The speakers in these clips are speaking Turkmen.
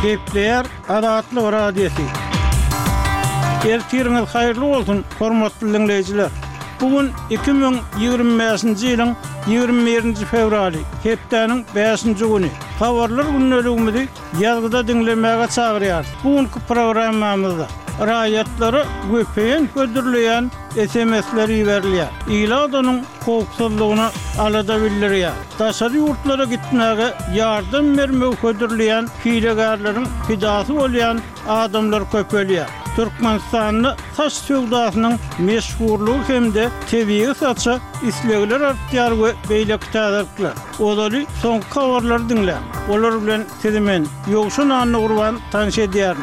Kepler Adatlı Radyosu. Ertiriniz hayırlı olsun, hormatly dinleyijiler. Bugün 2025-nji ýylyň 21-nji fevraly, hepdeniň 5-nji güni. Habarlar günneligimizi ýazgyda dinlemäge çagyrýar. Bugünkü programmamyzda raýatlary göpeýen gödürleýän SMS-ler iýerilýär. Ýyladanyň howpsuzlygyny alada bildirýär. Daşary ýurtlara gitmäge ýardam bermek gödürleýän hilegarlaryň pidasy bolýan adamlar köpelýär. Türkmenistanyň taş söwdasynyň meşhurlugy hemde tebii saça islegler artýar we beýle kitaplar. Olary soňky habarlary dinle. Olar bilen sizimen ýogşun anly gurban tanış edýär.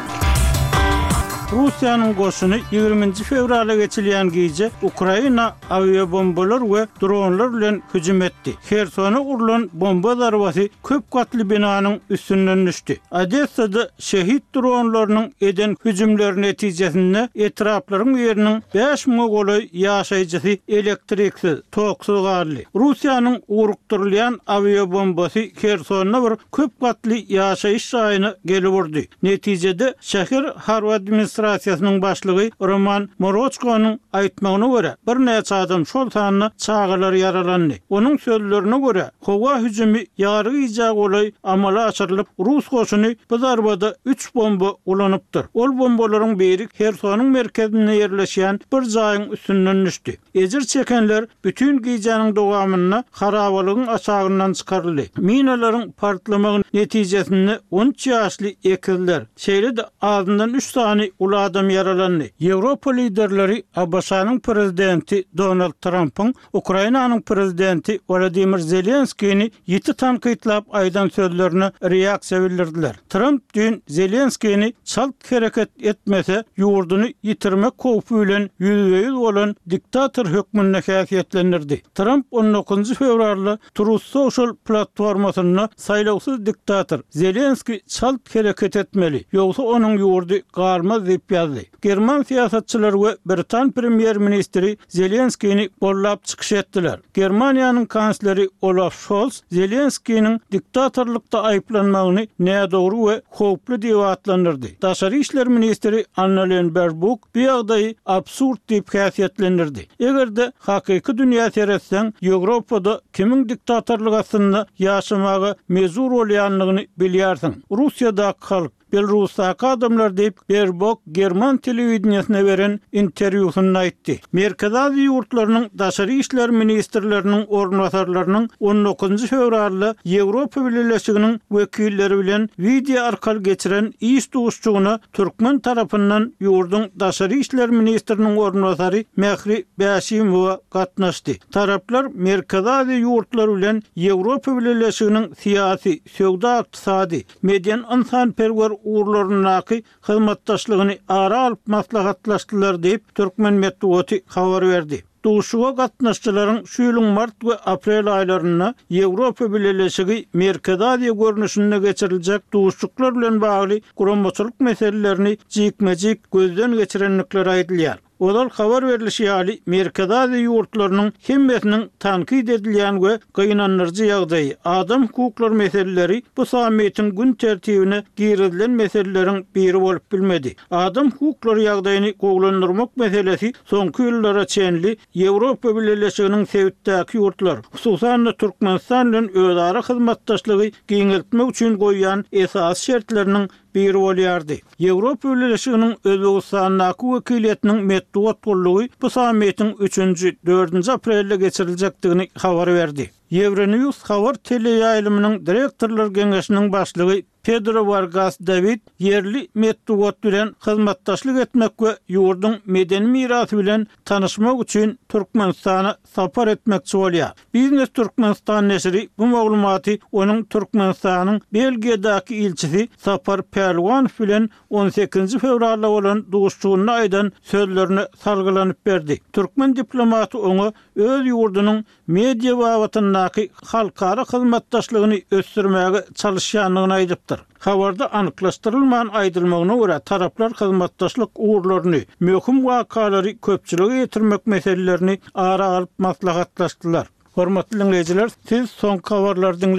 Russiýanyň goşuny 20-nji fevrala geçilýän gece Ukraina aviabombalar we dronlar bilen hüjüm etdi. Hersona urulan bomba zarbasy köp katly binanyň üstünden düşdi. Odessada şehit dronlarynyň eden hüjümleri netijesinde etraplaryň ýeriniň 5 mogolay ýaşaýjysy elektriksiz, toksuz galdy. Russiýanyň urukdurulýan aviabombasy Hersona bir köp katly ýaşaýyş ýaryna gelip urdy. Netijede şäher Harward administrasiýasynyň başlygy Roman Morochkonyň aýtmagyna görä bir neçe adam şol sanyny çağılar yaralandy. Onuň sözlerine görä howa hüjümi ýaryjak olay amala açyrylyp Rus goşuny bu zarbada 3 bomba ulanypdyr. Ol bombalaryň biri Hersonyň merkezine ýerleşýän bir jaýyň üstünden düşdi. Ejir çekenler bütün gijanyň dowamyna harabalygyň aşagyndan çykaryldy. Minalaryň partlamagy netijesinde 13 ýaşly ekizler şeýle ağzından 3 tane ulu adam yaralandy. Ýewropa liderleri Abbasanyň prezidenti Donald Trump'ın Ukrainanyň prezidenti Volodymyr Zelenskiýni ýeti tankytlap aýdan sözlerine reaksiýa bildirdiler. Trump dün Zelenskiýni çalt hereket etmese ýurduny ýitirmek howpy bilen ýüzbeýiz bolan diktator hökmüne häsiýetlendirdi. Trump 19 fevralda Truth Social platformasyna saýlawsyz diktator Zelenskiy çalt hereket etmeli, ýogsa onuň ýurdy garmaz diýip ýazdy. German siýasatçylary we Britan premier ministri Zelenskiýni gollap çykyş etdiler. Germaniýanyň kansleri Olaf Scholz Zelenskiýniň diktatorlukda aýplanmagyny nädogry we howply diýip atlandyrdy. Daşary işler ministri Annalena Baerbock bu ýagdaýy absurd diýip häsiýetlendirdi. Egerde hakyky dünýä seretseň Ýewropada kimiň diktatorlygy aslynda ýaşamagy mezur bolýanlygyny bilýärsiň. Russiýada halk Belarus'taki adamlar deyip Baerbock German televizionyasına veren interwýusynda aýtdy. Merkez Aziýa ýurtlarynyň daşary işler ministrleriniň ornwasarlarynyň 19 fevralda Ýewropa Birleşiginiň wekilleri bilen video arkaly geçiren iş duşçugyna Türkmen tarapyndan ýurduň daşary işler ministriniň ornwasary Mehri Bäşimowa gatnaşdy. Taraplar Merkez Aziýa ýurtlary bilen Ýewropa Birleşiginiň siýasy, söwda, ykdysady, median insanperwer urlarynyňky hyzmatdaşlygyny ara alyp maslahatlaşdylar diýip Türkmen medeniýeti habar berdi. Duşuga gatnaşçylaryň şu ýylyň mart we aprel aýlaryna Ýewropa Birleşigi Merkez Aziýa görnüşinde geçiriljek duşçuklar bilen bagly guramaçylyk meselelerini jikmejik gözden geçirenlikleri aýdylýar. Olar habar berilişi ýaly Merkez Aziýa ýurtlarynyň hemmesiniň tankyd edilýän we gynanyrjy ýagdaýy, adam hukuklary meseleleri bu sammiýetiň gün tertibine girdilen meseleleriň biri bolup bilmedi. Adam hukuklary ýagdaýyny gowlandyrmak meselesi soňky ýyllara çenli Ýewropa Birleşiginiň sewitdäki ýurtlar, hususan Türkmenistan bilen özara hyzmatdaşlygy giňeltmek üçin goýýan esas şertleriniň biri bolýardy. Ýewropa Birleşiginiň Özbegistanyň wekiliýetiniň medeniýet gollugy bu sammiýetiň 3-nji 4-nji aprelde geçiriljekdigini habar berdi. Euronews habar teleýaýlymynyň direktorlar geňeşiniň başlygy Pedro Vargas David yerli medeniýet bilen hyzmatdaşlyk etmek we ýurduň medeni mirasy bilen tanışmak üçin Türkmenistana sapar etmekçi bolýar. Biznes Türkmenistan neşri bu maglumaty onuň Türkmenistanyň Belgiýadaky ilçisi Sapar Perwanov bilen 18 fevralda bolan duşçugyna aýdan sözlerini salgylanyp berdi. Türkmen diplomaty oňa öz ýurdunyň media wagtyndaky halkara hyzmatdaşlygyny ösdürmäge çalışýanlygyny aýdypdyr. Habarda anyklaşdyrylmayan aýdylmagyna görä taraplar hyzmatdaşlyk uğurlaryny, möhüm wakalary köpçüligi ýetirmek meselelerini ara alyp maslahatlaşdylar. Hormatly dinleyijiler, siz soňky habarlardan